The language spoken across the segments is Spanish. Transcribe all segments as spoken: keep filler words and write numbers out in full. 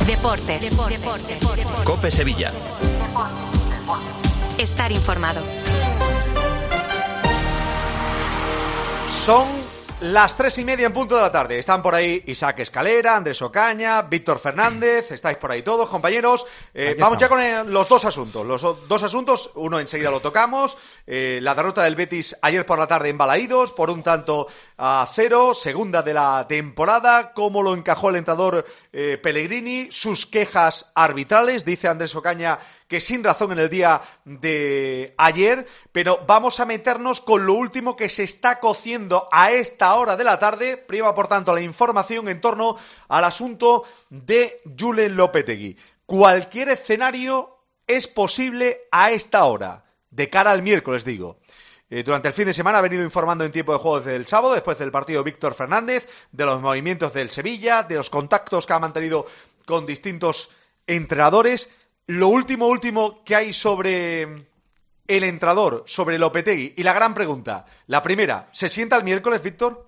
Deportes. Deportes. Deportes. Deportes. COPE Sevilla. Estar informado. Son las tres y media en punto de la tarde. Están por ahí Isaac Escalera, Andrés Ocaña, Víctor Fernández. Estáis por ahí todos, compañeros. Eh, vamos ya con eh, los dos asuntos. Los dos asuntos, uno enseguida lo tocamos. Eh, la derrota del Betis ayer por la tarde en Balaídos, por un tanto a cero, segunda de la temporada. Cómo lo encajó el entrenador eh, Pellegrini, sus quejas arbitrales. Dice Andrés Ocaña que sin razón en el día de ayer, pero vamos a meternos con lo último que se está cociendo a esta hora de la tarde. Prima, por tanto, la información en torno al asunto de Julen Lopetegui. Cualquier escenario es posible a esta hora, de cara al miércoles, digo. Eh, durante el fin de semana ha venido informando en tiempo de juego desde el sábado, después del partido Víctor Fernández, de los movimientos del Sevilla, de los contactos que ha mantenido con distintos entrenadores. Lo último, último que hay sobre el entrenador, sobre Lopetegui. Y la gran pregunta, la primera, ¿se sienta el miércoles, Víctor?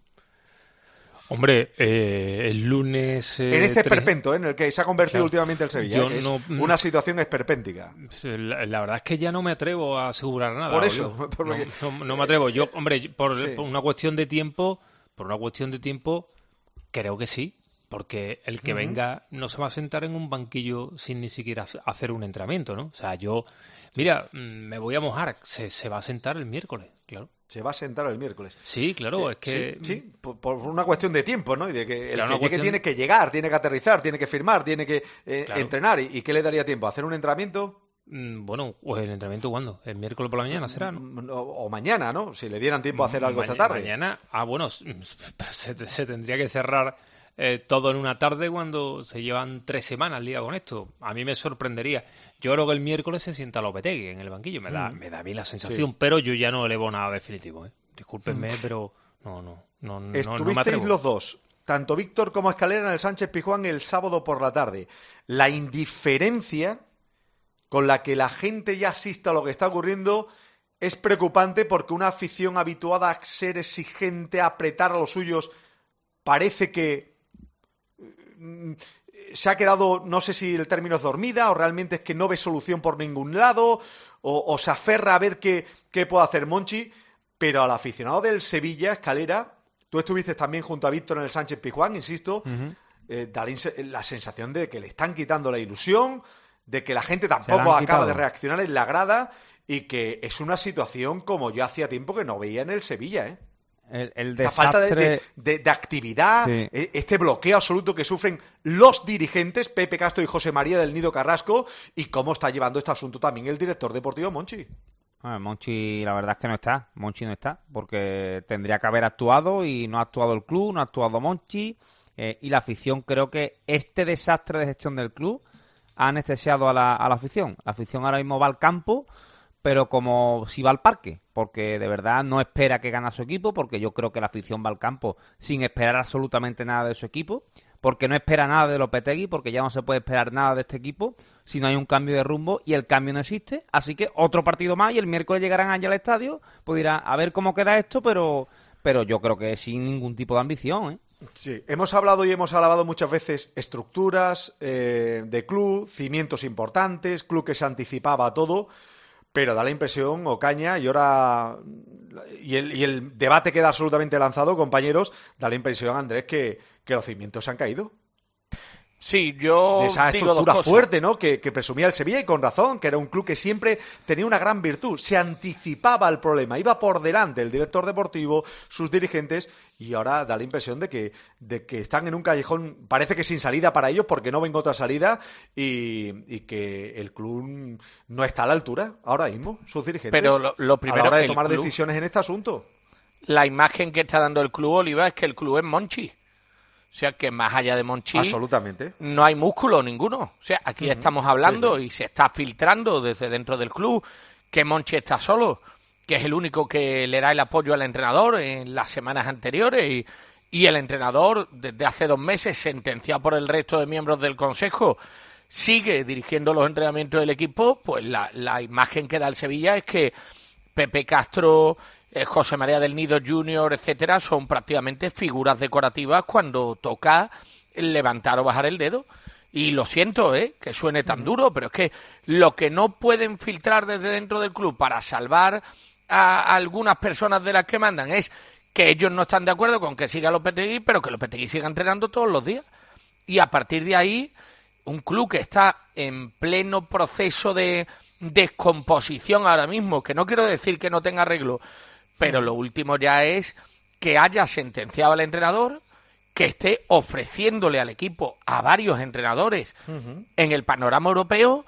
Hombre, eh, el lunes... Eh, en este tres... esperpento, ¿eh? En el que se ha convertido claro. últimamente el Sevilla. ¿eh? Es no, una situación esperpéntica. La, la verdad es que ya no me atrevo a asegurar nada. Por eso. Por no, no, no me atrevo. Yo, hombre, por, sí. por una cuestión de tiempo, por una cuestión de tiempo, creo que sí. Porque el que uh-huh. venga no se va a sentar en un banquillo sin ni siquiera hacer un entrenamiento, ¿no? O sea, yo, mira, me voy a mojar, se, se va a sentar el miércoles, claro. Se va a sentar el miércoles. Sí, claro, eh, es que... Sí, sí por, por una cuestión de tiempo, ¿no? Y de que el claro, que cuestión... tiene que llegar, tiene que aterrizar, tiene que firmar, tiene que eh, claro. entrenar. ¿Y, ¿Y qué le daría tiempo? ¿Hacer un entrenamiento? Bueno, pues el entrenamiento ¿cuándo? ¿El miércoles por la mañana será, no? O, o mañana, ¿no? Si le dieran tiempo a hacer algo Ma- esta tarde. Mañana, ah, bueno, se, se tendría que cerrar... Eh, todo en una tarde cuando se llevan tres semanas liga con esto. A mí me sorprendería. Yo creo que el miércoles se sienta Lopetegui en el banquillo. Me da, mm. me da a mí la sensación, sí. Pero yo ya no elevo nada definitivo. ¿eh? Discúlpenme, mm. pero no, no, no, no, Estuvisteis no me atrevo. los dos, tanto Víctor como Escalera, en el Sánchez Pizjuán el sábado por la tarde. La indiferencia con la que la gente ya asiste a lo que está ocurriendo es preocupante, porque una afición habituada a ser exigente, a apretar a los suyos, parece que se ha quedado, no sé si el término es dormida o realmente es que no ve solución por ningún lado o, o se aferra a ver qué, qué puede hacer Monchi, pero al aficionado del Sevilla, Escalera, tú estuviste también junto a Víctor en el Sánchez Pizjuán, insisto, uh-huh. eh, da la sensación de que le están quitando la ilusión, de que la gente tampoco acaba de reaccionar en la grada y que es una situación como yo hacía tiempo que no veía en el Sevilla, ¿eh? El, el desastre... La falta de, de, de, de actividad, sí. Este bloqueo absoluto que sufren los dirigentes, Pepe Castro y José María del Nido Carrasco, y cómo está llevando este asunto también el director deportivo Monchi. Ah, Monchi, la verdad es que no está, Monchi no está, porque tendría que haber actuado y no ha actuado el club, no ha actuado Monchi, eh, y la afición, creo que este desastre de gestión del club ha anestesiado a la, a la afición. La afición ahora mismo va al campo, pero como si va al parque, porque de verdad no espera que gane a su equipo, porque yo creo que la afición va al campo sin esperar absolutamente nada de su equipo, porque no espera nada de Lopetegui, porque ya no se puede esperar nada de este equipo si no hay un cambio de rumbo y el cambio no existe. Así que otro partido más y el miércoles llegarán allá al estadio, pues dirán a ver cómo queda esto, pero, pero yo creo que sin ningún tipo de ambición, ¿eh? Sí, hemos hablado y hemos alabado muchas veces estructuras eh, de club, cimientos importantes, club que se anticipaba a todo. Pero da la impresión, Ocaña, y ahora y el, y el debate queda absolutamente lanzado, compañeros, da la impresión, Andrés, que, que los cimientos se han caído. Sí, yo de esa digo estructura dos cosas. fuerte, ¿no? Que, que presumía el Sevilla, y con razón, que era un club que siempre tenía una gran virtud, se anticipaba al problema, iba por delante el director deportivo, sus dirigentes, y ahora da la impresión de que, de que están en un callejón, parece que sin salida para ellos, porque no ven otra salida, y, y que el club no está a la altura ahora mismo, sus dirigentes, pero lo, lo primero, a la hora de el tomar club, decisiones en este asunto. La imagen que está dando el club, Oliva, es que el club es Monchi. O sea, que más allá de Monchi absolutamente no hay músculo ninguno. O sea, aquí uh-huh. estamos hablando sí, sí. y se está filtrando desde dentro del club que Monchi está solo, que es el único que le da el apoyo al entrenador en las semanas anteriores y, y el entrenador, desde hace dos meses, sentenciado por el resto de miembros del consejo, sigue dirigiendo los entrenamientos del equipo. Pues la, la imagen que da el Sevilla es que Pepe Castro, eh, José María del Nido junior, etcétera, son prácticamente figuras decorativas cuando toca levantar o bajar el dedo. Y lo siento, ¿eh? Que suene tan duro, pero es que lo que no pueden filtrar desde dentro del club para salvar a algunas personas de las que mandan es que ellos no están de acuerdo con que siga Lopetegui, pero que Lopetegui siga entrenando todos los días. Y a partir de ahí, un club que está en pleno proceso de descomposición ahora mismo, que no quiero decir que no tenga arreglo, pero lo último ya es que haya sentenciado al entrenador, que esté ofreciéndole al equipo a varios entrenadores uh-huh. en el panorama europeo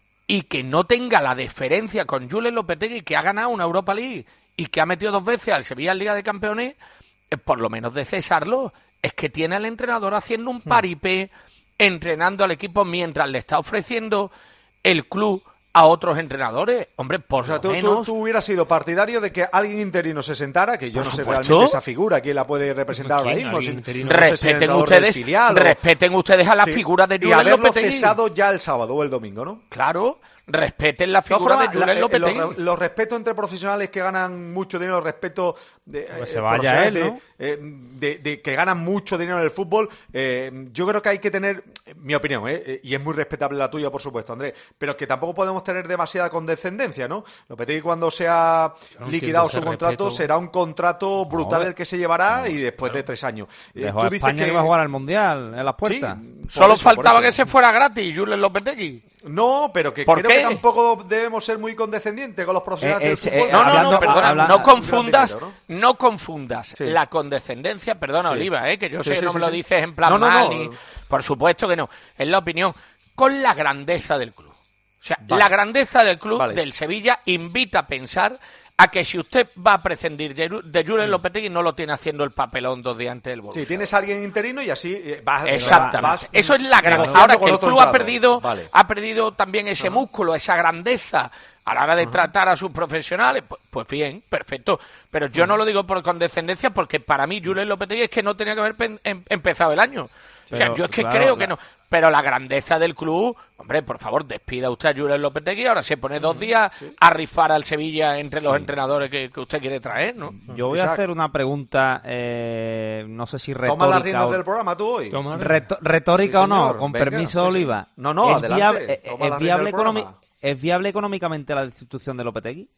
y que no tenga la deferencia con Julen Lopetegui, que ha ganado una Europa League y que ha metido dos veces al Sevilla en Liga de Campeones, eh, por lo menos de cesarlo. Es que tiene al entrenador haciendo un paripé, entrenando al equipo mientras le está ofreciendo el club a otros entrenadores. Hombre, por o sea, lo tú, menos... tú, tú hubieras sido partidario de que alguien interino se sentara, que yo por no sé supuesto. realmente esa figura, quién la puede representar ahora mismo. Si, no respeten sé si ustedes filial, respeten ustedes a la sí. figura de Julen Lopetegui. Y haberlo cesado ya el sábado o el domingo, ¿no? Claro, respeten la figura forma, de Julen la, Lopetegui. Los, los respetos entre profesionales que ganan mucho dinero, los respetos de, pues eh, se vaya él, ¿no? de, eh, de, de que ganan mucho dinero en el fútbol. Eh, yo creo que hay que tener, mi opinión, eh, y es muy respetable la tuya, por supuesto, Andrés, pero que tampoco podemos tener demasiada condescendencia, ¿no? Lopetegui, cuando sea no liquidado su contrato, respeto. será un contrato brutal no, el que se llevará y después claro. de tres años. Dejó a España que iba a jugar al Mundial en las puertas. Sí, Solo eso, faltaba que se fuera gratis, Julen Lopetegui. No, pero que creo qué? que tampoco debemos ser muy condescendientes con los profesionales eh, del fútbol. Eh, no, no, hablando, no, perdona, habla, no confundas, dinero, ¿no? no confundas sí. la condescendencia, perdona, sí. Oliva, eh, que yo sí, sé que sí, no sí, me lo sí. dices en plan no, no, mal, no. Ni, por supuesto que no, es la opinión, con la grandeza del club. O sea, vale. la grandeza del club vale. del Sevilla invita a pensar a que si usted va a prescindir de Julen mm. Lopetegui no lo tiene haciendo el papelón dos días antes del Borussia. Sí, tienes a alguien interino y así vas. Exactamente. Vas Eso es la grandeza. Ahora que el club ha perdido, vale. ha perdido también ese uh-huh. músculo, esa grandeza a la hora de uh-huh. tratar a sus profesionales, pues, pues bien, perfecto. Pero yo uh-huh. no lo digo por condescendencia, porque para mí Julen Lopetegui es que no tenía que haber pen- em- empezado el año. Pero, o sea, yo es que claro, creo la... que no. Pero la grandeza del club, hombre, por favor, despida usted a Julen Lopetegui, ahora se pone dos días sí. a rifar al Sevilla entre los sí. entrenadores que, que usted quiere traer, ¿no? Yo voy Exacto. a hacer una pregunta, eh, no sé si retórica. Toma las riendas o... del programa tú hoy. Reto- retórica sí, o no, con Venga, permiso sí, Oliva. Sí. No, no, ¿Es adelante. Viable, Toma ¿es, las viable riendas del economi- ¿Es viable económicamente la destitución de Lopetegui?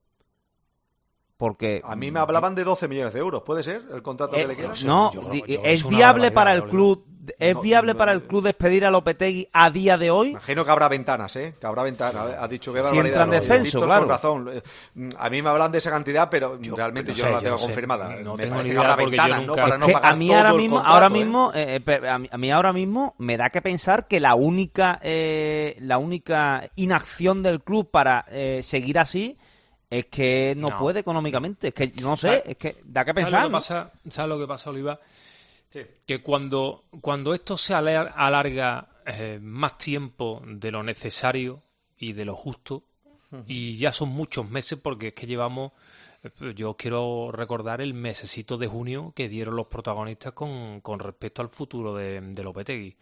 Porque a mí me hablaban de doce millones de euros, ¿puede ser el contrato eh, que le queda? No, yo, yo, yo, es viable para el club, es no, viable no, para el club despedir a Lopetegui a día de hoy. Imagino que habrá ventanas, ¿eh? Que habrá ventanas. Ha dicho que si entra en descenso, Víctor, claro. Con razón. A mí me hablan de esa cantidad, pero yo, realmente yo, yo no la tengo confirmada. No, no me tengo parece ni que habrá idea ventanas, nunca... ¿no? Para es no que pagar a mí todo ahora el mismo, contrato, ahora ¿eh? mismo, eh, a, mí, a mí ahora mismo me da que pensar que la única, eh, la única inacción del club para eh, seguir así es que no, no puede económicamente, es que no sé, es que da que pensar. ¿Sabes lo que pasa, ¿sabes lo que pasa, Oliva? Sí. Que cuando, cuando esto se alarga eh, más tiempo de lo necesario y de lo justo, uh-huh. y ya son muchos meses, porque es que llevamos, yo quiero recordar el mesecito de junio que dieron los protagonistas con, con respecto al futuro de, de Lopetegui.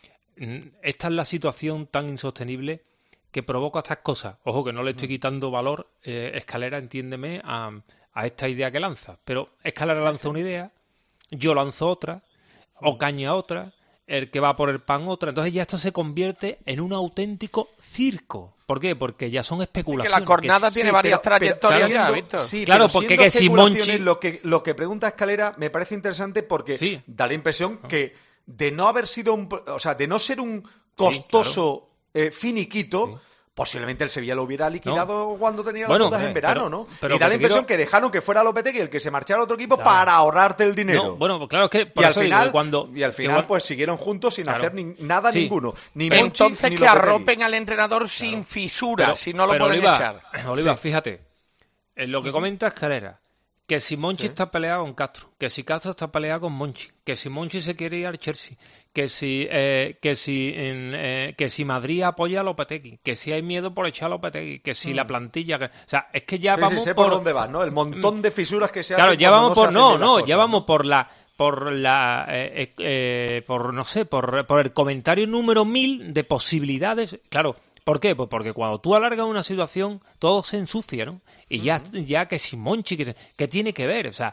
Esta es la situación tan insostenible que provoca estas cosas. Ojo, que no le estoy quitando valor, eh, Escalera, entiéndeme, a, a esta idea que lanza. Pero Escalera lanza una idea, yo lanzo otra, Ocaña otra, el que va por el pan otra. Entonces ya esto se convierte en un auténtico circo. ¿Por qué? Porque ya son especulaciones. Es que la cornada que, tiene sí, varias pero, trayectorias pero, ya, siendo, Víctor. Sí, claro, pero porque que si Monchi... Lo que, lo que pregunta Escalera me parece interesante porque sí. da la impresión que de no haber sido un... O sea, de no ser un costoso sí, claro. eh, finiquito... Sí. Posiblemente el Sevilla lo hubiera liquidado no. cuando tenía las bueno, dudas en verano, pero, ¿no? Pero y da la impresión quiero... que dejaron que fuera Lopetegui el que se marchara a otro equipo claro. para ahorrarte el dinero. No, bueno, claro, es que por y, eso al final, digo, cuando... y al final, igual... pues siguieron juntos sin claro. hacer ni, nada sí. ninguno. Ni Monchi, Entonces ni que Lopetegui. arropen al entrenador claro. sin fisuras, pero, si no lo pero pueden Oliva, echar. Oliva, sí. fíjate, en lo que comenta Escalera, que si Monchi sí. está peleado con Castro, que si Castro está peleado con Monchi, que si Monchi se quiere ir al Chelsea, que si eh, que si en, eh, que si Madrid apoya a Lopetegui, que si hay miedo por echar a Lopetegui, que si mm. la plantilla, que, o sea, es que ya sí, vamos sí, sé por, por dónde vas, ¿no? El montón de fisuras que se claro, hacen. ya vamos no por no, no, cosas, ya vamos ¿no? por la por la eh, eh, por no sé, por por el comentario número mil de posibilidades, claro. ¿Por qué? Pues porque cuando tú alargas una situación, todo se ensucia, ¿no? Y ya, uh-huh. ya que si Monchi, que, que tiene que ver, o sea,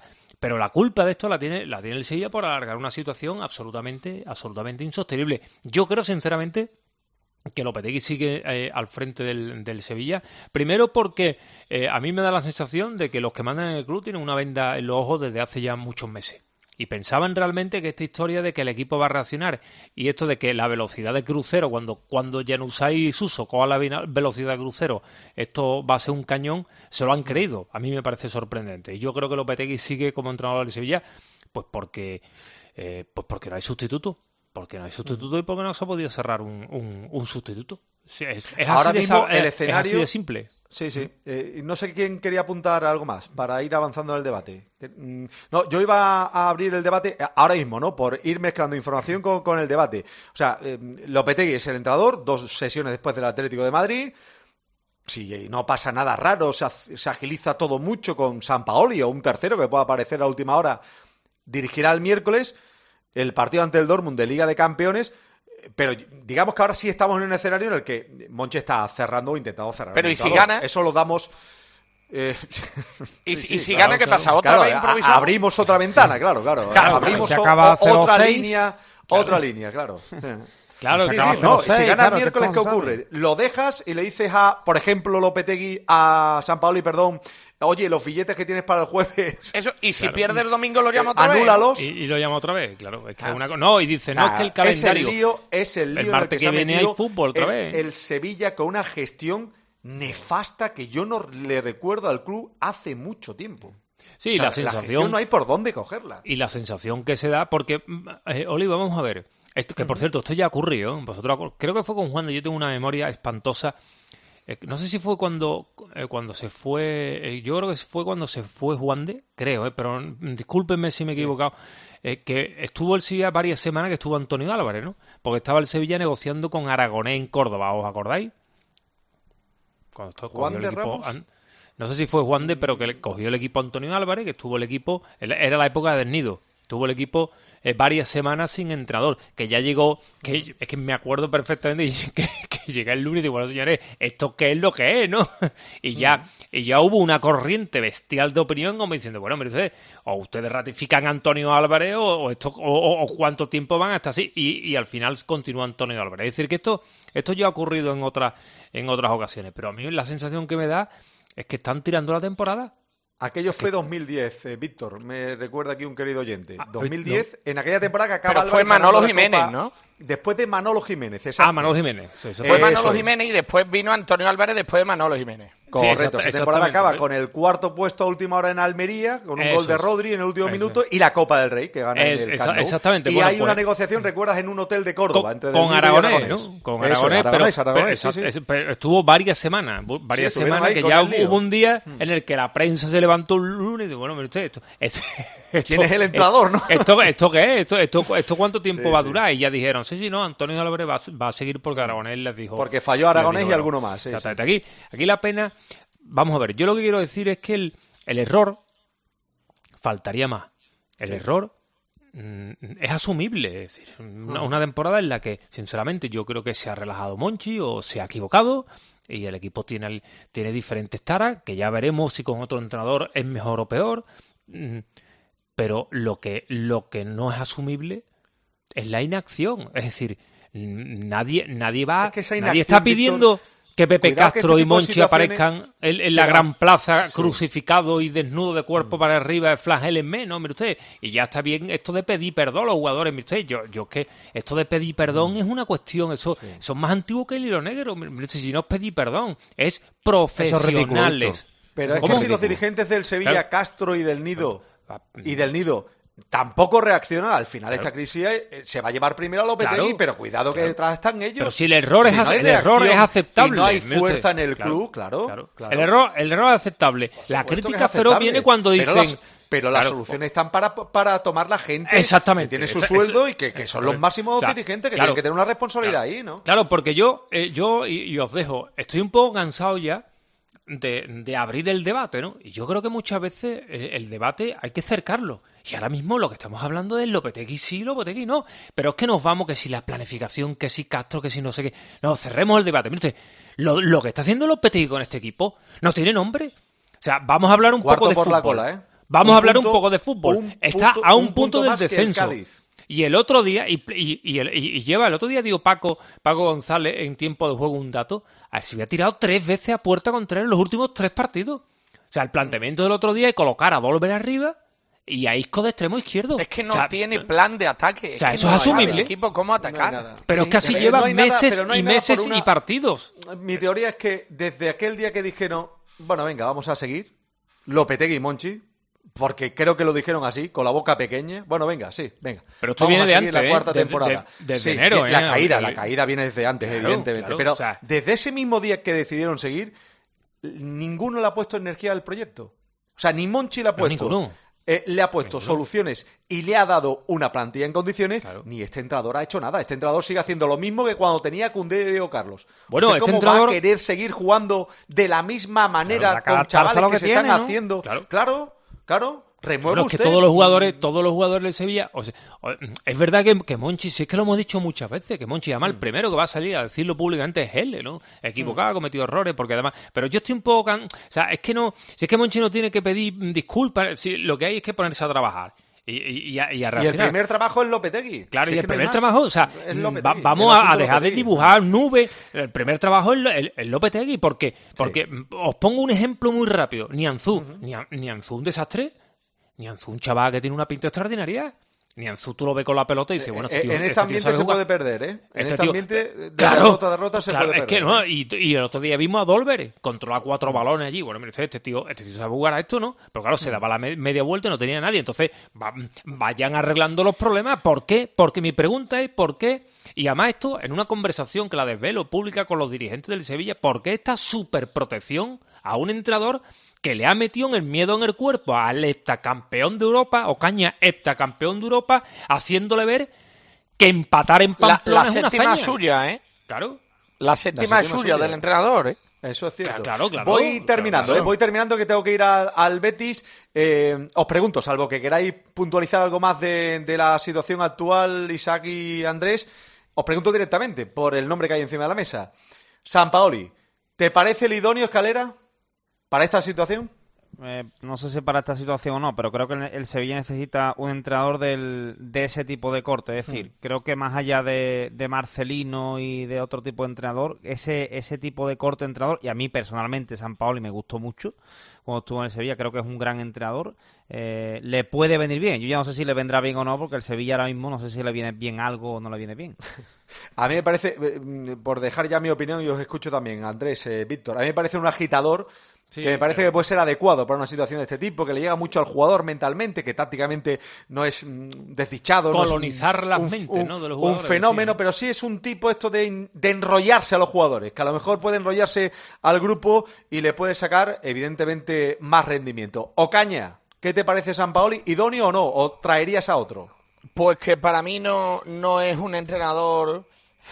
pero la culpa de esto la tiene, la tiene el Sevilla por alargar una situación absolutamente, absolutamente insostenible. Yo creo, sinceramente, que Lopetegui sigue eh, al frente del, del Sevilla. Primero porque eh, a mí me da la sensación de que los que mandan en el club tienen una venda en los ojos desde hace ya muchos meses. Y pensaban realmente que esta historia de que el equipo va a reaccionar y esto de que la velocidad de crucero, cuando, cuando Januzaj y Suso cojan la velocidad de crucero, esto va a ser un cañón, se lo han creído. A mí me parece sorprendente. Y yo creo que Lopetegui sigue como entrenador del Sevilla pues porque, eh, pues porque no hay sustituto. Porque no hay sustituto y porque no se ha podido cerrar un, un, un sustituto. Es, es Ahora así mismo de, el es, escenario... es así de simple. Sí, sí. Eh, no sé quién quería apuntar algo más para ir avanzando en el debate. No, yo iba a abrir el debate ahora mismo, ¿no? Por ir mezclando información con, con el debate. O sea, eh, Lopetegui es el entrenador, dos sesiones después del Atlético de Madrid. Si no pasa nada raro, se, se agiliza todo mucho con Sampaoli o un tercero que pueda aparecer a última hora, dirigirá el miércoles el partido ante el Dortmund de Liga de Campeones. Pero digamos que ahora sí estamos en un escenario en el que Monchi está cerrando o intentando cerrar. Pero ¿y si gana? Eso lo damos... Eh, ¿Y, sí, y sí, si claro, gana, qué claro. pasa? ¿Otra Claro, vez improvisado? Abrimos otra ventana, claro, claro. Claro, abrimos se o, acaba o, otra cero seis. línea, Claro. otra línea, claro. Claro, Sí, que sí, no, seis, si gana claro, el miércoles, que ¿qué todo se ocurre? Lo dejas y le dices a, por ejemplo, Lopetegui, a Sampaoli, perdón, oye, los billetes que tienes para el jueves, Eso, y si Claro. pierde el domingo lo llama otra vez. anúlalos. Y, y lo llama otra vez, claro. Es que Claro. una co- No, y dice, no, es que el calendario... Es el lío, es el lío el en martes que, que se ha viene metido hay fútbol otra el, vez. el Sevilla con una gestión nefasta que yo no le recuerdo al club hace mucho tiempo. Sí, O sea, la La sensación... gestión no hay por dónde cogerla. Y la sensación que se da, porque, eh, Oliva, vamos a ver, esto, que por cierto, esto ya ocurrió, vosotros, creo que fue con Juan, de yo tengo una memoria espantosa, eh, no sé si fue cuando eh, cuando se fue, eh, yo creo que fue cuando se fue Juan de, creo, eh, pero mm, discúlpenme si me he equivocado, eh, que estuvo el Sevilla varias semanas, que estuvo Antonio Álvarez, ¿no? Porque estaba el Sevilla negociando con Aragonés en Córdoba, ¿os acordáis? Cuando esto ¿Juan cogió el de equipo, Ramos? an- no sé si fue Juan de, pero que le cogió el equipo Antonio Álvarez, que estuvo el equipo, era la época de Desnido, tuvo el equipo eh, varias semanas sin entrenador, que ya llegó, que es que me acuerdo perfectamente que, que llegué el lunes y digo, bueno, señores, ¿esto qué es lo que es, no? Y ya, y ya hubo una corriente bestial de opinión como diciendo, bueno, mire usted, o ustedes ratifican a Antonio Álvarez o, o esto o, o- o cuánto tiempo van hasta así, y, y al final continúa Antonio Álvarez. Es decir, que esto, esto ya ha ocurrido en otras, en otras ocasiones, pero a mí la sensación que me da es que están tirando la temporada. Aquello fue dos mil diez, eh, Víctor, me recuerda aquí un querido oyente. Ah, dos mil diez, en aquella temporada que acaba Pero fue Álvarez Manolo ganando la Jiménez, Copa- ¿no? Después de Manolo Jiménez, exacto. Ah, Manuel Jiménez. Sí, eso Eh, Fue fue- Manolo es. Jiménez y después vino Antonio Álvarez después de Manolo Jiménez. Correcto, Sí, esa temporada exactamente. acaba con el cuarto puesto a última hora en Almería, con un Eso gol de es. Rodri en el último Eso minuto es. y la Copa del Rey, que gana Es- en el esa- Camp Nou. exactamente, Y bueno, hay una pues- negociación, ¿recuerdas? En un hotel de Córdoba. con, entre con Desnido y Aragonés, ¿no? Con Eso, Aragonés, pero, Aragonés, Aragonés, pero, sí, sí. es- pero estuvo varias semanas, bu- varias Sí, estuvieron semanas ahí que con ya el lío. hubo un día en el que la prensa se levantó un lunes y dijo, bueno, mire usted, esto, esto, esto- ¿Quién es el entrenador, no? Esto, esto qué es, esto, esto, esto cuánto tiempo Sí, va a sí. durar, y ya dijeron, sí, sí, no, Antonio Álvarez va, a- va a seguir porque Aragonés les dijo. Porque falló Aragonés les y dijo, alguno más, sí, Exactamente. Aquí, aquí la pena, vamos a ver, yo lo que quiero decir es que el, el error faltaría más. El error mm, es asumible. Es decir, una, una temporada en la que, sinceramente, yo creo que se ha relajado Monchi o se ha equivocado y el equipo tiene, el- tiene diferentes taras, que ya veremos si con otro entrenador es mejor o peor. Mm, Pero lo que, lo que no es asumible es la inacción. Es decir, mm, nadie, nadie va, Es que esa nadie inacción, está pidiendo Víctor, que Pepe cuidado que Castro este y tipo de Monchi situaciones- aparezcan en, en la Pero- gran plaza sí. crucificado y desnudo de cuerpo para arriba, flagelenme, ¿no? Mire usted, y ya está bien esto de pedir perdón a los jugadores, mire usted, yo, yo que esto de pedir perdón es una cuestión, eso, eso es más antiguo que el hilo negro, mire usted, si no es pedir perdón, es profesionales. Pero es ¿Cómo? que si los dirigentes del Sevilla, Claro. Castro y del Nido, Ah, y del Nido, tampoco reaccionan, al final Claro. esta crisis eh, se va a llevar primero a Lopetegui, Claro. pero cuidado que Claro. detrás están ellos. Pero si el error, es, no hay el error reacción es aceptable. y no hay mire fuerza usted. en el club, claro, claro. El, error, el error es aceptable. La Supuesto que crítica es feroz aceptable, viene cuando dicen... Pero las, pero las Claro. soluciones están para, para tomar la gente Exactamente. que tiene su Esa- sueldo esa- y que, que son exactamente. los máximos O sea, dirigentes que claro. tienen que tener una responsabilidad Claro. ahí, ¿no? Claro, porque yo, eh, yo y, y os dejo, estoy un poco cansado ya de, de abrir el debate, ¿no? Y yo creo que muchas veces eh, el debate hay que cercarlo. Y ahora mismo lo que estamos hablando es Lopetegui sí, Lopetegui no. Pero es que nos vamos, que si la planificación, que si Castro, que si no sé qué. No, cerremos el debate. Mire usted, lo, lo que está haciendo Lopetegui con este equipo no tiene nombre. O sea, vamos a hablar un Cuarto poco de por la fútbol. cola, ¿eh? Vamos un a hablar punto, un poco de fútbol. un Está punto, a un, un punto, punto del más que el descenso. Cádiz. Y el otro día, y, y, y, el, y, y lleva, el otro día dio Paco, Paco González en tiempo de juego un dato, a ver, se había tirado tres veces a puerta contraria en los últimos tres partidos. O sea, el planteamiento del otro día es colocar a Volver arriba y a Isco de extremo izquierdo. Es que no o sea, tiene plan de ataque. o sea, que eso no es sabe asumible. el equipo cómo atacar. No hay nada. Pero es que así Pero lleva no hay nada- meses pero no hay y nada meses por una- y partidos. Mi teoría es que desde aquel día que dijeron, bueno, venga, vamos a seguir, Lopetegui y Monchi, porque creo que lo dijeron así, con la boca pequeña. Bueno, venga, sí, venga. Pero esto Vamos viene a de seguir antes, la cuarta ¿eh? Desde- temporada. de- desde Sí, enero, la ¿eh? caída, El- la caída viene desde antes, Claro, evidentemente. claro, pero o sea- desde ese mismo día que decidieron seguir, ninguno le ha puesto energía al proyecto. O sea, ni Monchi le ha No, puesto... ninguno. eh, le ha puesto Ninguno. soluciones y le ha dado una plantilla en condiciones, Claro. ni este entrenador ha hecho nada. Este entrenador sigue haciendo lo mismo que cuando tenía Koundé y Diego Carlos. Bueno, ¿Usted este ¿Cómo entrenador- va a querer seguir jugando de la misma manera Claro, con adaptarse a chavales lo que, que se tiene, están ¿no? haciendo? Claro. claro, claro. Remueve Bueno, es que usted. todos los jugadores, todos los jugadores de Sevilla, o sea, o- es verdad que, que Monchi, si es que lo hemos dicho muchas veces, que Monchi además el primero que va a salir a decirlo públicamente es él, ¿no? Equivocado, ha cometido errores, porque además, pero yo estoy un poco, can... o sea, es que no, si es que Monchi no tiene que pedir disculpas, si, lo que hay es que ponerse a trabajar y, y, y a, y a Y el reaccionar. primer trabajo es Lopetegui. Claro, Si y es el que no hay primer más. trabajo, o sea, Es va- Lopetegui, vamos el a, a asunto dejar de Lopetegui. dibujar nubes. El primer trabajo es lo- el, el Lopetegui, porque, porque os pongo un ejemplo muy rápido. Nianzú, uh-huh. Nianzú un desastre, Nianzú un chaval que tiene una pinta extraordinaria. Nianzú tú lo ves con la pelota y dices, bueno, Eh, este tío, en este este tío ambiente sabe se jugar. puede perder, ¿eh? En Este este tío- ambiente de Claro, derrota a derrota se claro, puede es perder. que no, y, y el otro día vimos a Dolber, controla cuatro balones allí. Bueno, mire, este tío, este tío sabe jugar a esto, ¿no? Pero claro, se daba la me- media vuelta y no tenía nadie. Entonces, va- vayan arreglando los problemas. ¿Por qué? Porque mi pregunta es ¿por qué? Y además esto, en una conversación que la desvelo pública con los dirigentes del Sevilla, ¿por qué esta superprotección a un entrenador que le ha metido en el miedo en el cuerpo al heptacampeón de Europa, Ocaña, heptacampeón de Europa, haciéndole ver que empatar en La, Pamplona la es una séptima hazaña? suya, ¿eh? Claro. La séptima, La es séptima suya, suya. del entrenador, ¿eh? Eso es cierto. Claro, claro, voy claro, terminando, claro. ¿eh? Voy terminando que tengo que ir al, al Betis. Eh, os pregunto, salvo que queráis puntualizar algo más de, de la situación actual, Isaac y Andrés, os pregunto directamente por el nombre que hay encima de la mesa. Sampaoli, ¿te parece el idóneo, Escalera, para esta situación? Eh, no sé si para esta situación o no, pero creo que el, el Sevilla necesita un entrenador del, de ese tipo de corte. Es decir, mm. creo que más allá de, de Marcelino y de otro tipo de entrenador, ese, ese tipo de corte de entrenador, y a mí personalmente Sampaoli me gustó mucho cuando estuvo en el Sevilla, creo que es un gran entrenador, eh, le puede venir bien. Yo ya no sé si le vendrá bien o no, porque el Sevilla ahora mismo no sé si le viene bien algo o no le viene bien. A mí me parece, por dejar ya mi opinión, y os escucho también, Andrés, eh, Víctor, a mí me parece un agitador. Sí, que me parece claro. que puede ser adecuado para una situación de este tipo, que le llega mucho al jugador mentalmente, que tácticamente no es mm, desdichado. Colonizar no es un, las un, mentes, un, ¿no? De los un jugadores. fenómeno, sí. Pero sí es un tipo esto de, de enrollarse a los jugadores, que a lo mejor puede enrollarse al grupo y le puede sacar, evidentemente, más rendimiento. Ocaña, ¿qué te parece Sampaoli? ¿Idóneo o no? ¿O traerías a otro? Pues que para mí no, no es un entrenador...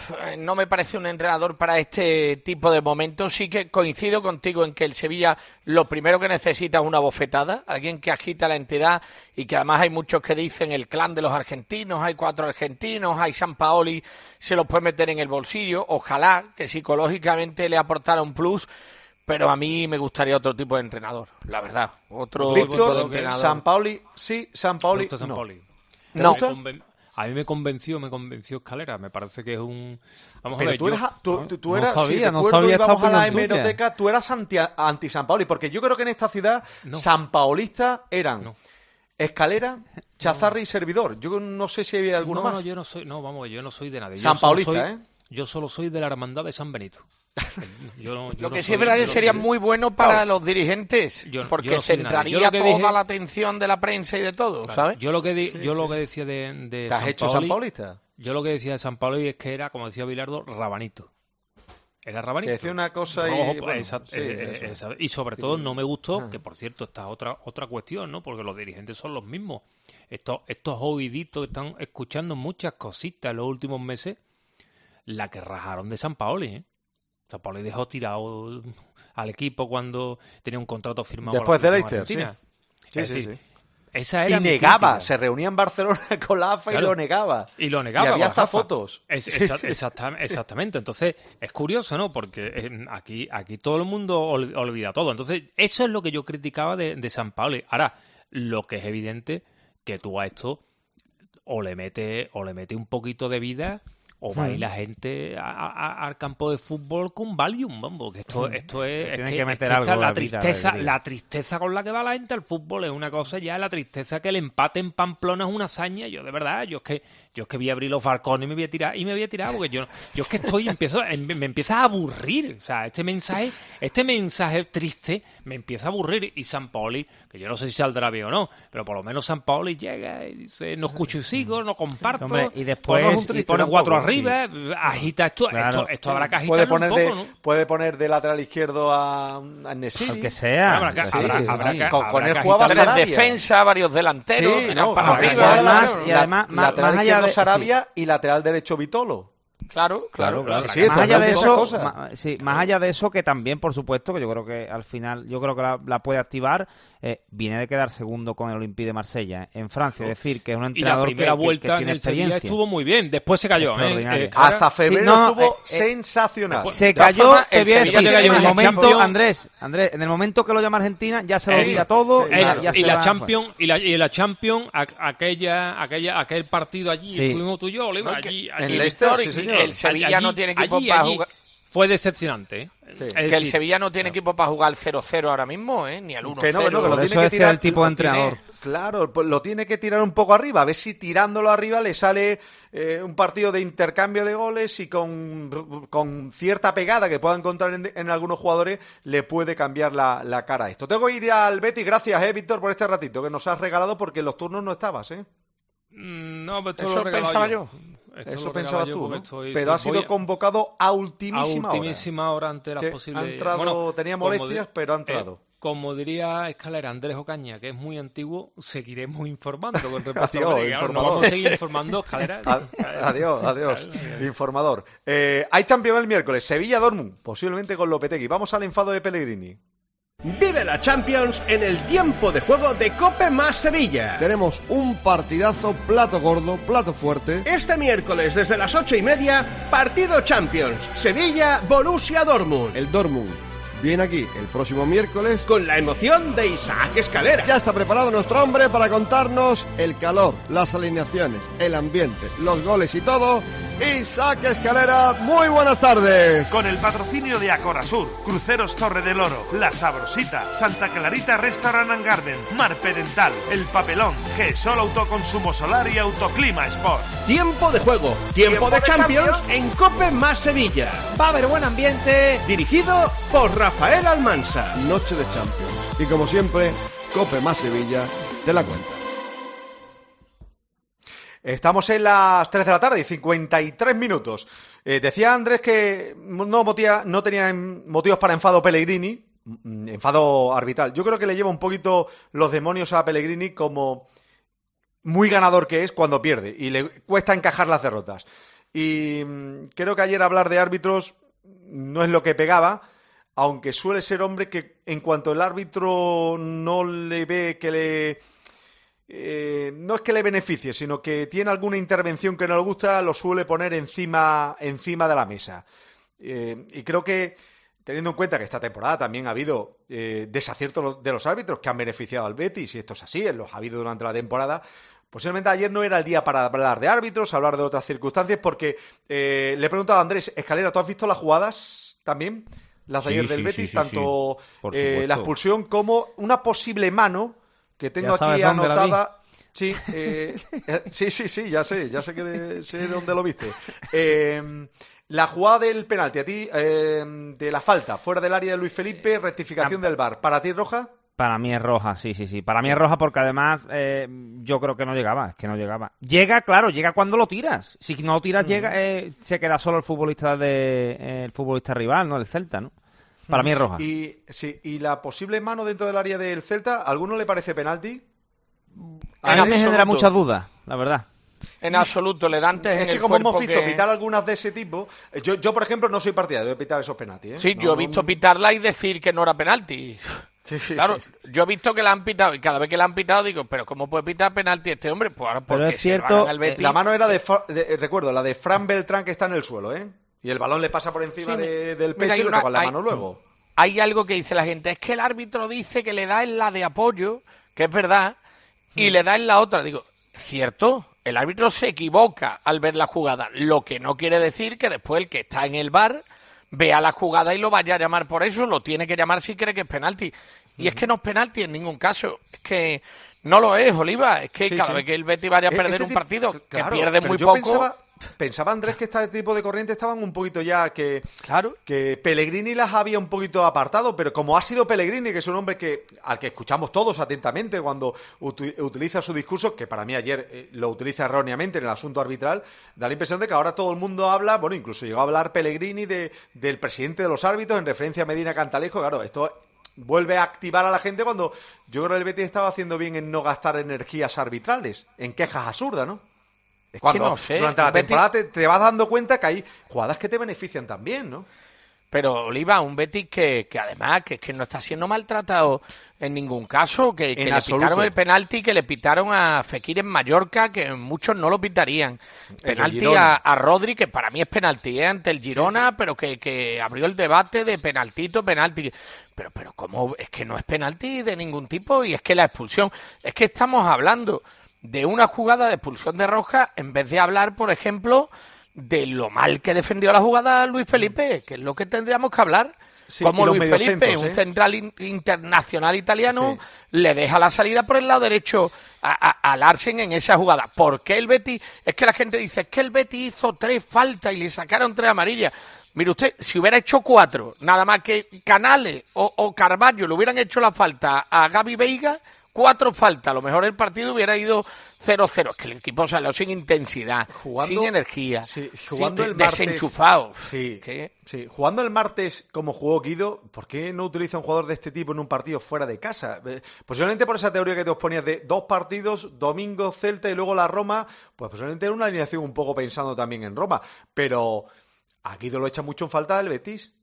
No me parece un entrenador para este tipo de momentos. Sí que coincido contigo en que el Sevilla lo primero que necesita es una bofetada, alguien que agita la entidad, y que además hay muchos que dicen el clan de los argentinos, hay cuatro argentinos, hay Sampaoli, se los puede meter en el bolsillo. Ojalá que psicológicamente le aportara un plus, pero a mí me gustaría otro tipo de entrenador, la verdad. Otro tipo de Víctor, entrenador. Sampaoli, sí, Sampaoli, no. Sampaoli. No. A mí me convenció, me convenció Escalera. Me parece que es un... Vamos Pero a ver, tú yo... eras, tú, tú, tú no eras, sabía, si no recuerdo, sabía esta íbamos a la opinión tuya. hemeroteca, tú eras anti, anti Sampaoli, porque yo creo que en esta ciudad No. sampaolistas eran No. Escalera, Chazarri y Servidor. Yo no sé si había alguno no, más. no, yo no soy... No, vamos, yo no soy de nadie. Yo Sampaolista, solo soy- ¿eh? Yo solo soy de la hermandad de San Benito. Yo no- yo Lo no que sí soy- es verdad yo que no sería soy- muy bueno para Claro. los dirigentes, Yo- porque yo no soy de nadie. centraría Yo lo que toda dije- la atención de la prensa y de todo, ¿sabes? Yo lo que, di- Sí, yo lo sí. que decía de, de ¿Te has San hecho Paoli- sampaolista? Yo lo que decía de San Pablo es que era, como decía Bilardo, rabanito. Era rabanito. Que decía una cosa y... Rojo, bueno, esa- sí, eh, eso. esa- y sobre todo no me gustó, Ajá. que por cierto, esta es otra, otra cuestión, ¿no? Porque los dirigentes son los mismos. Estos, estos oíditos que están escuchando muchas cositas en los últimos meses, la que rajaron de San Paoli, ¿eh? San Paoli dejó tirado al equipo cuando tenía un contrato firmado Después con la de selección Leicester, argentina. Sí, Es sí, decir, sí. esa Y era mi negaba, crítica. se reunía en Barcelona con la A F A Claro. y lo negaba. Y lo negaba. Y había con hasta Rafa. fotos. Es- Sí, exa- sí. exacta- exactamente. Entonces, es curioso, ¿no? Porque eh, aquí, aquí todo el mundo ol- olvida todo. Entonces, eso es lo que yo criticaba de, de San Paoli. Ahora, Lo que es evidente que tú a esto o le metes o le metes un poquito de vida o va a ir la gente a, a, al campo de fútbol con Valium, vamos, que esto, esto es, es Tiene que, que meter es que algo esta, la de vida, tristeza, de vida. la tristeza con la que va la gente al fútbol es una cosa ya, la tristeza que el empate en Pamplona es una hazaña. Yo de verdad, yo es que yo es que voy a abrir los balcones y me voy a tirar y me voy a tirar porque yo yo es que estoy empiezo me empieza a aburrir, o sea, este mensaje, este mensaje triste me empieza a aburrir. Y San Paoli, que yo no sé si saldrá bien o no, pero por lo menos San Paoli llega y dice, no escucho y sigo, no comparto. Hombre, y después Pues no es un triste y pone tampoco, cuatro sí. arriba, agita esto, Claro. esto, esto habrá que Puede agitarlo poner, un poco, de, ¿no? puede poner de lateral izquierdo a, a Nesiri. Al que sea. Habrá que- Sí, habrá- sí, sí, habrá sí. que- Con, con habrá él que jugaba agitar- Tres Sarabia. defensas, varios delanteros, Sí, tirar no, para habrá que arriba. agitar además- claro. y además, La- más- lateral más allá izquierdo de- Sarabia y lateral derecho Vitolo. Claro, claro, claro. Sí, más esto allá es de otra eso, cosa. ma- sí, más allá de eso, que también, por supuesto, que yo creo que al final, yo creo que la, la puede activar, eh, viene de quedar segundo con el Olympique de Marsella, eh, en Francia, es decir, que es un Y la entrenador que, primera que- que vuelta en tiene el Sevilla experiencia. estuvo muy bien, después se cayó. ¿eh? Extraordinario. Eh, ahora- Hasta febrero Sí, no, estuvo eh, eh, sensacional. Se De todas cayó, formas, te el voy a Sevilla decir, tiene en el la momento, Champions- Andrés, Andrés, en el momento que lo llama Argentina, ya se lo Eh, olvida todo y Eh, ya, ya y se la va, Champions y la y la Champions a- aquella aquella aquel partido allí Sí. estuvimos tú y yo, Oliver, No, que allí, en allí- Leicester, Víctor, sí, y señor. el Sevilla allí- no tiene equipo allí- para allí jugar. fue decepcionante. ¿eh? Sí. Es Que el decir, Sevilla no tiene equipo para jugar al cero cero ahora mismo, ¿eh? Ni al uno cero. Que no, que no, que lo Por tiene eso que decía tirar el tipo de lo tiene- entrenador. Claro, pues lo tiene que tirar un poco arriba, a ver si tirándolo arriba le sale eh, un partido de intercambio de goles y con, con cierta pegada que pueda encontrar en, en algunos jugadores le puede cambiar la, la cara a esto. Tengo que ir al Betis, gracias, eh, Víctor, por este ratito que nos has regalado porque en los turnos no estabas, ¿eh? mm, No, pero esto Eso lo he regalado pensaba yo. Esto Eso lo pensabas regalaba yo tú, porque ¿no? estoy- Pero sí, ha sido voy a- convocado a a ultimísima, ultimísima hora ante las hora. Sí, posibles... ha entrado, Bueno, tenía como molestias, di- pero ha entrado. eh, como diría Escalera Andrés Ocaña, que es muy antiguo, seguiremos informando con respecto Adiós, a Betis. Claro, no informador. vamos a seguir informando, Escalera. Ad- Adiós, adiós, informador. Eh, hay Champions el miércoles, Sevilla-Dortmund, posiblemente con Lopetegui. Vamos al enfado de Pellegrini. Vive la Champions en el tiempo de juego de Cope más Sevilla. Tenemos un partidazo, plato gordo, plato fuerte. Este miércoles desde las ocho y media, partido Champions, Sevilla-Borussia Dortmund. El Dortmund viene aquí el próximo miércoles. Con la emoción de Isaac Escalera. Ya está preparado nuestro hombre para contarnos el calor, las alineaciones, el ambiente, los goles y todo. Isaac Escalera, muy buenas tardes. Con el patrocinio de Acorazur, Cruceros Torre del Oro, La Sabrosita, Santa Clarita Restaurant and Garden, Marpe Dental, El Papelón, Gesol Autoconsumo Solar y Autoclima Sport. Tiempo de juego, tiempo, de, Champions, en Cope más Sevilla. Va a haber buen ambiente. Dirigido por Rafael Almansa. Noche de Champions. Y como siempre, Cope más Sevilla de la cuenta. Estamos en las tres de la tarde y cincuenta y tres minutos. Eh, decía Andrés que no, motiva, no tenía motivos para enfado Pellegrini, enfado arbitral. Yo creo que le lleva un poquito los demonios a Pellegrini como muy ganador que es cuando pierde y le cuesta encajar las derrotas. Y mm, creo que ayer hablar de árbitros no es lo que pegaba, aunque suele ser hombre que en cuanto el árbitro no le ve que le... Eh, no es que le beneficie, sino que tiene alguna intervención que no le gusta, lo suele poner encima, encima de la mesa. Eh, y creo que, teniendo en cuenta que esta temporada también ha habido eh, desaciertos de los árbitros que han beneficiado al Betis, y esto es así, los ha habido durante la temporada, posiblemente ayer no era el día para hablar de árbitros, hablar de otras circunstancias, porque eh, le he preguntado a Andrés Escalera, ¿tú has visto las jugadas también? Las de Sí, ayer del sí, Betis, sí, sí, tanto sí. Por eh, supuesto. la expulsión como una posible mano que tengo ¿Ya sabes aquí dónde la vi? anotada. Sí, eh, eh, sí, sí, sí, ya sé, ya sé que sé dónde lo viste. Eh, la jugada del penalti, a ti, eh, de la falta, fuera del área de Luis Felipe, rectificación del V A R. ¿Para ti roja? Para mí es roja, sí, sí, sí. Para mí es roja porque además eh, yo creo que no llegaba, es que no llegaba. Llega, claro, llega cuando lo tiras. Si no lo tiras, llega, eh, se queda solo el futbolista de eh, el futbolista rival, ¿no? El Celta, ¿no? Para mí es roja. Y, sí, y la posible mano dentro del área del Celta, ¿a alguno le parece penalti? A mí me genera absoluto. muchas dudas, la verdad. En absoluto, le da antes Es en que el como hemos cuerpo visto que- pitar algunas de ese tipo, eh, yo, yo por ejemplo no soy partidario de pitar esos penaltis. ¿eh? Sí, No, yo he no- visto pitarla y decir que no era penalti. Sí, sí, Claro, sí. yo he visto que la han pitado y cada vez que la han pitado digo, pero ¿cómo puede pitar penalti este hombre? Pues ahora Pero porque es se lo cierto, hagan al Betis. La mano era de, Fra- de- eh, recuerdo, la de Fran Beltrán que está en el suelo, ¿eh? Y el balón le pasa por encima Sí, de- del mira, pecho hay y le una- toca la hay- mano luego. Hay algo que dice la gente, es que el árbitro dice que le da en la de apoyo, que es verdad, y le da en la otra. Digo, cierto, el árbitro se equivoca al ver la jugada, lo que no quiere decir que después el que está en el V A R vea la jugada y lo vaya a llamar por eso, lo tiene que llamar si cree que es penalti. Y uh-huh. es que no es penalti en ningún caso, es que no lo es, Oliva, es que sí, cada sí. vez que el Betis vaya a perder este un partido, tipo, claro, que pierde muy yo poco... Pensaba... Pensaba, Andrés, que este tipo de corrientes estaban un poquito ya que, claro. que Pellegrini las había un poquito apartado, pero como ha sido Pellegrini, que es un hombre que al que escuchamos todos atentamente cuando utu- utiliza su discurso, que para mí ayer eh, lo utiliza erróneamente en el asunto arbitral, da la impresión de que ahora todo el mundo habla, bueno, incluso llegó a hablar Pellegrini de, del presidente de los árbitros en referencia a Medina Cantalejo. Claro, esto vuelve a activar a la gente cuando yo creo que el Betis estaba haciendo bien en no gastar energías arbitrales, en quejas absurdas, ¿no? Es Cuando que no sé. durante la temporada te, te vas dando cuenta que hay jugadas que te benefician también, ¿no? Pero, Oliva, un Betis que, que además que, que no está siendo maltratado en ningún caso, que, que le absoluto. Pitaron el penalti, que le pitaron a Fekir en Mallorca, que muchos no lo pitarían. Penalti a, a Rodri, que para mí es penalti, ¿eh? Ante el Girona, sí, sí. pero que, que abrió el debate de penaltito, penalti. Pero, pero ¿cómo? Es que no es penalti de ningún tipo, y es que la expulsión, es que estamos hablando de una jugada de expulsión de Roja, en vez de hablar, por ejemplo, de lo mal que defendió la jugada Luis Felipe, que es lo que tendríamos que hablar. Sí, como Luis Felipe, centros, ¿eh? un central in- internacional italiano, sí. le deja la salida por el lado derecho a, a, a Larsen en esa jugada. ¿Por qué el Betis? Es que la gente dice, es que el Betis hizo tres faltas y le sacaron tres amarillas. Mire usted, si hubiera hecho cuatro, nada más que Canales o, o Carvalho le hubieran hecho la falta a Gaby Veiga, cuatro faltas, a lo mejor el partido hubiera ido cero cero. Es que el equipo salió sin intensidad, jugando, sin energía, sí, jugando sin, el martes, desenchufado. Sí, sí, jugando el martes como jugó Guido, ¿por qué no utiliza un jugador de este tipo en un partido fuera de casa? Eh, posiblemente por esa teoría que te os ponías de dos partidos, domingo Celta y luego la Roma, pues posiblemente era una alineación un poco pensando también en Roma, pero a Guido lo echa mucho en falta el Betis.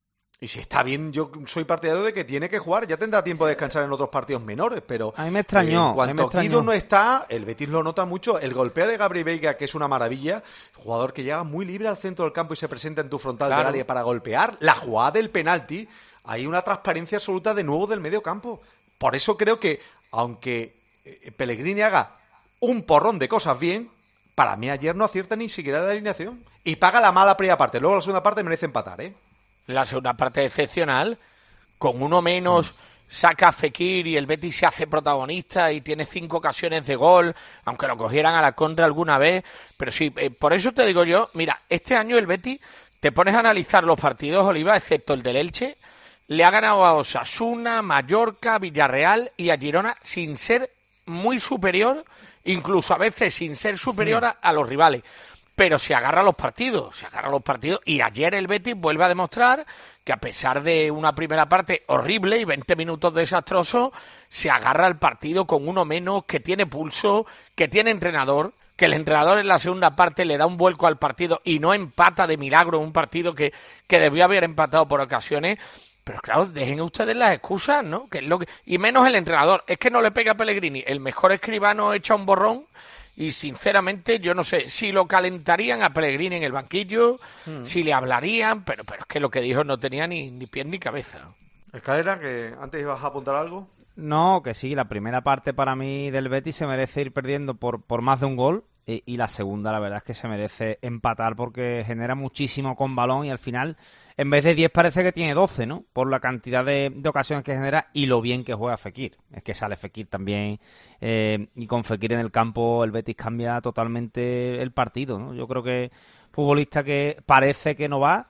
Y si está bien, yo soy partidario de que tiene que jugar. Ya tendrá tiempo de descansar en otros partidos menores, pero... A mí me extrañó. Eh, en cuanto me extrañó. Guido no está, el Betis lo nota mucho. El golpeo de Gabriel Veiga, que es una maravilla, jugador que llega muy libre al centro del campo y se presenta en tu frontal claro. del área para golpear. La jugada del penalti, hay una transparencia absoluta de nuevo del medio campo. Por eso creo que, aunque Pellegrini haga un porrón de cosas bien, para mí ayer no acierta ni siquiera la alineación. Y paga la mala primera parte. Luego la segunda parte merece empatar, ¿eh? La segunda parte excepcional, con uno menos saca a Fekir y el Betis se hace protagonista y tiene cinco ocasiones de gol, aunque lo cogieran a la contra alguna vez, pero sí, eh, por eso te digo yo, mira, este año el Betis, te pones a analizar los partidos, Oliva, excepto el del Elche, le ha ganado a Osasuna, Mallorca, Villarreal y a Girona sin ser muy superior, incluso a veces sin ser superior a, a los rivales. Pero se agarra a los partidos, se agarra a los partidos y ayer el Betis vuelve a demostrar que a pesar de una primera parte horrible y veinte minutos desastrosos, se agarra al partido con uno menos, que tiene pulso, que tiene entrenador, que el entrenador en la segunda parte le da un vuelco al partido y no empata de milagro un partido que, que debió haber empatado por ocasiones. Pero claro, dejen ustedes las excusas, ¿no? Que es lo que... Y menos el entrenador, es que no le pega a Pellegrini, el mejor escribano echa un borrón. Y sinceramente yo no sé si lo calentarían a Pellegrini en el banquillo, mm. si le hablarían, pero, pero es que lo que dijo no tenía ni, ni pie ni cabeza. Escalera, que antes ibas a apuntar algo. No, que sí, la primera parte para mí del Betis se merece ir perdiendo por, por más de un gol y, y la segunda la verdad es que se merece empatar porque genera muchísimo con balón y al final en vez de diez parece que tiene doce, ¿no? Por la cantidad de, de ocasiones que genera y lo bien que juega Fekir. Es que sale Fekir también eh, y con Fekir en el campo el Betis cambia totalmente el partido, ¿no? Yo creo que futbolista que parece que no va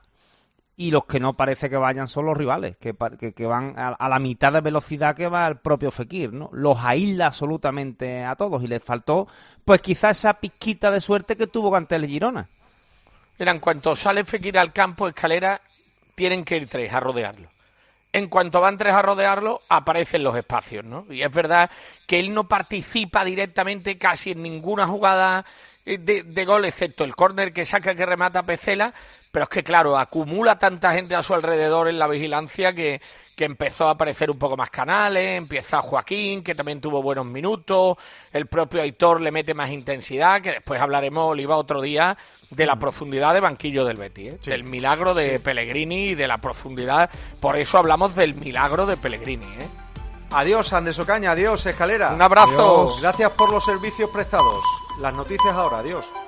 y los que no parece que vayan son los rivales, que, que, que van a, a la mitad de velocidad que va el propio Fekir, ¿no? Los aísla absolutamente a todos y les faltó pues quizás esa pizquita de suerte que tuvo ante el Girona. Mira, en cuanto sale Fekir al campo, Escalera, tienen que ir tres a rodearlo. En cuanto van tres a rodearlo, aparecen los espacios, ¿no? Y es verdad que él no participa directamente casi en ninguna jugada de, de gol, excepto el córner que saca, que remata Pecela, pero es que, claro, acumula tanta gente a su alrededor en la vigilancia que, que empezó a aparecer un poco más Canales, empieza Joaquín, que también tuvo buenos minutos, el propio Aitor le mete más intensidad, que después hablaremos, Oliva, otro día, de la profundidad de banquillo del Betis, ¿eh? Sí. Del milagro de sí. Pellegrini y de la profundidad, por eso hablamos del milagro de Pellegrini, ¿eh? Adiós, Andrés Ocaña. Adiós, Escalera. Un abrazo. Adiós. Gracias por los servicios prestados. Las noticias ahora. Adiós.